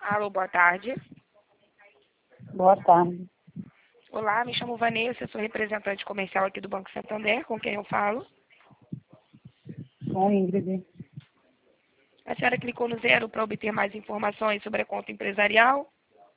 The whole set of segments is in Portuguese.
Alô, boa tarde. Boa tarde. Olá, me chamo Vanessa, sou representante comercial aqui do Banco Santander, com quem eu falo. Com Ingrid. A senhora clicou no 0 para obter mais informações sobre a conta empresarial?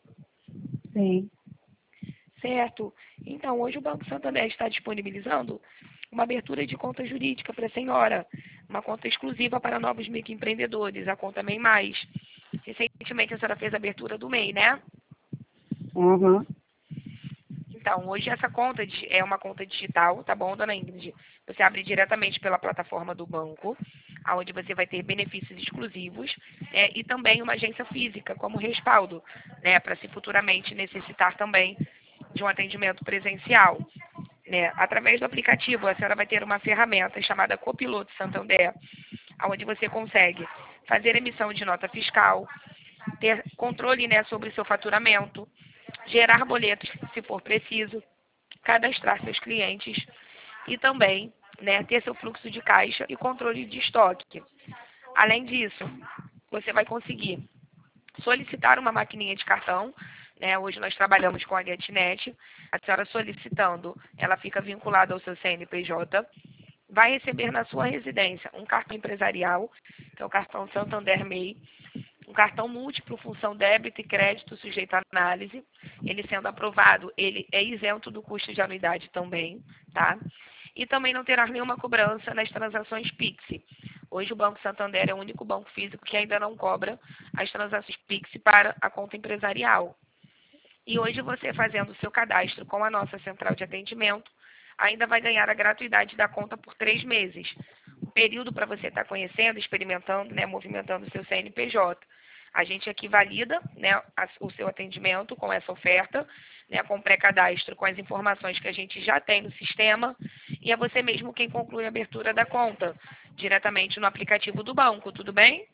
Sim. Certo. Então, hoje o Banco Santander está disponibilizando uma abertura de conta jurídica para a senhora, uma conta exclusiva para novos microempreendedores, a conta MEI Mais. Recentemente a senhora fez a abertura do MEI, né? Uhum. Então, hoje essa conta é uma conta digital, tá bom, dona Ingrid? Você abre diretamente pela plataforma do banco, onde você vai ter benefícios exclusivos, e também uma agência física como respaldo, né, para se futuramente necessitar também de um atendimento presencial. Né? Através do aplicativo, a senhora vai ter uma ferramenta chamada Copiloto Santander, onde você consegue fazer emissão de nota fiscal, ter controle, né, sobre o seu faturamento, gerar boletos, se for preciso, cadastrar seus clientes e também, né, ter seu fluxo de caixa e controle de estoque. Além disso, você vai conseguir solicitar uma maquininha de cartão, né? Hoje nós trabalhamos com a GetNet. A senhora solicitando, ela fica vinculada ao seu CNPJ. Vai receber na sua residência um cartão empresarial, que é o cartão Santander MEI, um cartão múltiplo, função débito e crédito sujeito à análise. Ele sendo aprovado, ele é isento do custo de anuidade também, tá? E também não terá nenhuma cobrança nas transações Pix. Hoje o Banco Santander é o único banco físico que ainda não cobra as transações Pix para a conta empresarial. E hoje você fazendo o seu cadastro com a nossa central de atendimento, ainda vai ganhar a gratuidade da conta por 3 meses. O período para você estar conhecendo, experimentando, né, movimentando o seu CNPJ. A gente aqui valida, né, o seu atendimento com essa oferta, né, com pré-cadastro, com as informações que a gente já tem no sistema, e é você mesmo quem conclui a abertura da conta, diretamente no aplicativo do banco, tudo bem?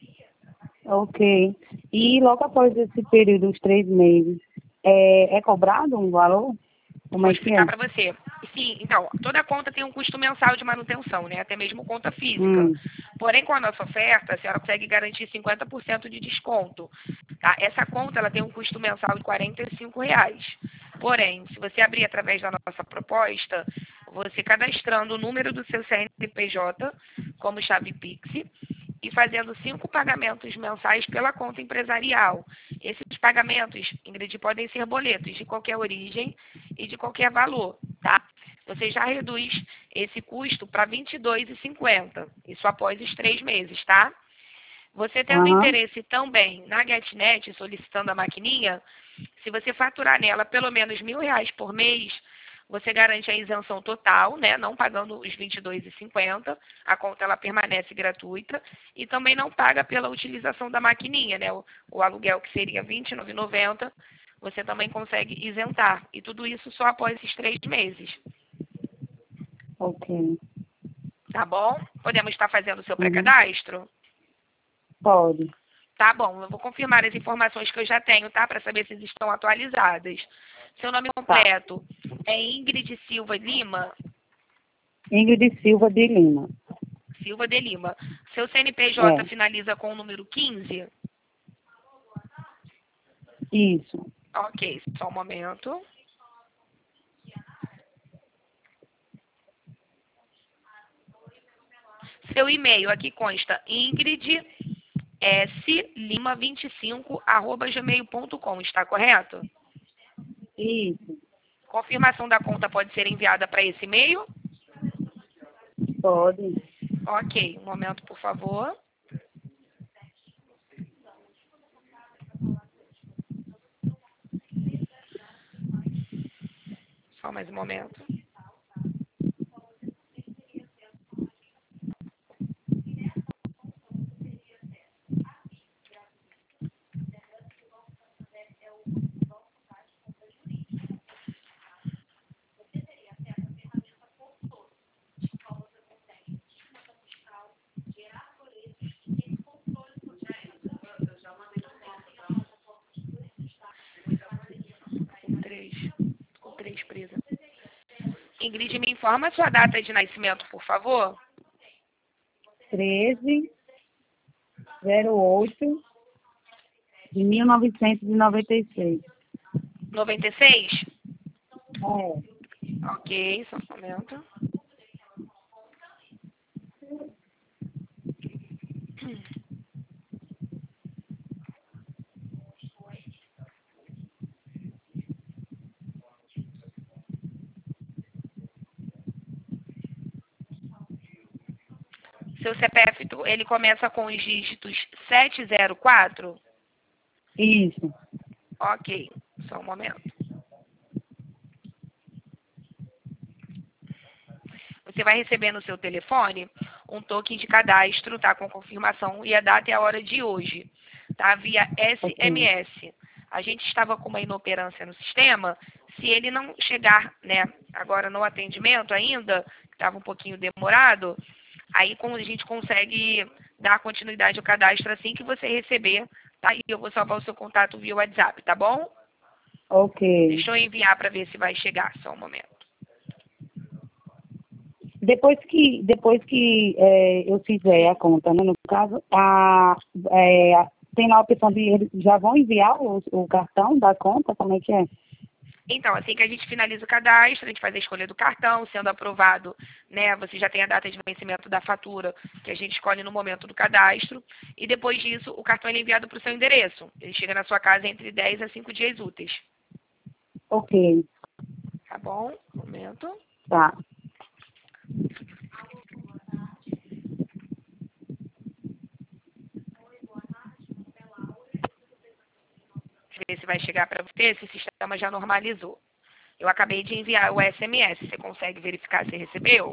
Ok. E logo após esse período, os 3 meses, é cobrado um valor? Como Vou é que é? explicar para você. Sim, então, toda conta tem um custo mensal de manutenção, né? Até mesmo conta física. Porém, com a nossa oferta, a senhora consegue garantir 50% de desconto. Tá? Essa conta ela tem um custo mensal de R$ 45. Porém, se você abrir através da nossa proposta, você cadastrando o número do seu CNPJ como chave Pix e fazendo 5 pagamentos mensais pela conta empresarial. Esses pagamentos, Ingrid, podem ser boletos de qualquer origem e de qualquer valor, tá? Você já reduz esse custo para R$ 22,50, isso após os 3 meses, tá? Você tendo Aham. interesse também na GetNet, solicitando a maquininha, se você faturar nela pelo menos R$ 1.000 por mês, você garante a isenção total, né? Não pagando os R$ 22,50, a conta ela permanece gratuita e também não paga pela utilização da maquininha, né? O aluguel que seria R$ 29,90, você também consegue isentar. E tudo isso só após esses 3 meses. Ok. Tá bom? Podemos estar fazendo o seu Uhum. pré-cadastro? Pode. Tá bom, eu vou confirmar as informações que eu já tenho, tá? Para saber se estão atualizadas. Seu nome Tá. completo é Ingrid Silva Lima? Ingrid Silva de Lima. Silva de Lima. Seu CNPJ É. finaliza com o número 15? Isso. Ok, só um momento. Seu e-mail aqui consta Ingrid slima25@gmail.com, está correto? Isso. Confirmação da conta pode ser enviada para esse e-mail? Pode. Ok, um momento, por favor. Só mais um momento. Com três presa. Ingrid, me informa a sua data de nascimento, por favor. 13/08/19. De 1996. 96? É. Ok, só um momento. Seu CPF, ele começa com os dígitos 704? Isso. Ok, só um momento. Você vai receber no seu telefone um token de cadastro, tá? Com confirmação e a data e a hora de hoje, tá? Via Ok. SMS. A gente estava com uma inoperância no sistema. Se ele não chegar, né, agora no atendimento ainda, que estava um pouquinho demorado, aí como a gente consegue dar continuidade ao cadastro assim que você receber, tá? E eu vou salvar o seu contato via WhatsApp, tá bom? Ok. Deixa eu enviar para ver se vai chegar, só um momento. Depois que eu fizer a conta, né, no caso, tem lá a opção de eles já vão enviar o cartão da conta, como é que é? Então, assim que a gente finaliza o cadastro, a gente faz a escolha do cartão, sendo aprovado, né, você já tem a data de vencimento da fatura, que a gente escolhe no momento do cadastro, e depois disso, o cartão é enviado para o seu endereço. Ele chega na sua casa entre 10 a 5 dias úteis. Ok, Tá bom? Um momento. tá. Deixa eu ver se vai chegar para você, se o sistema já normalizou. Eu acabei de enviar o SMS, você consegue verificar se recebeu?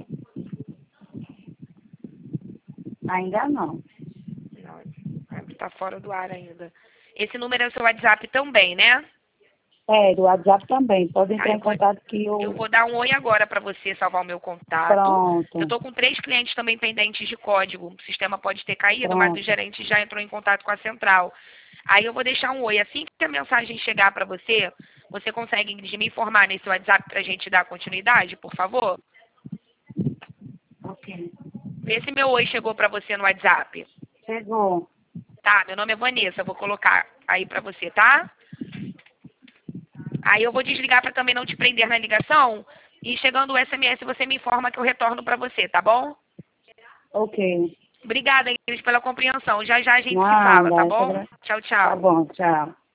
Ainda não. Não, está fora do ar ainda. Esse número é o seu WhatsApp também, né? É, do WhatsApp também. Pode Tá, entrar em contato que eu eu... vou dar um oi agora para você salvar o meu contato. Eu Pronto, estou com 3 clientes também pendentes de código. O sistema pode ter caído, mas o pronto. gerente já entrou em contato com a central. Aí eu vou deixar um oi. Assim que a mensagem chegar para você, você consegue, Ingrid, me informar nesse WhatsApp para a gente dar continuidade, por favor? Ok. Vê se meu oi chegou para você no WhatsApp. Chegou. Tá, meu nome é Vanessa, eu vou colocar aí para você, tá? Aí eu vou desligar para também não te prender na ligação. E chegando o SMS, você me informa que eu retorno para você, tá bom? Ok. Obrigada, Ingrid, pela compreensão. Já já a gente se fala, tá Nada. bom? Tchau, Tá tchau. bom, tchau.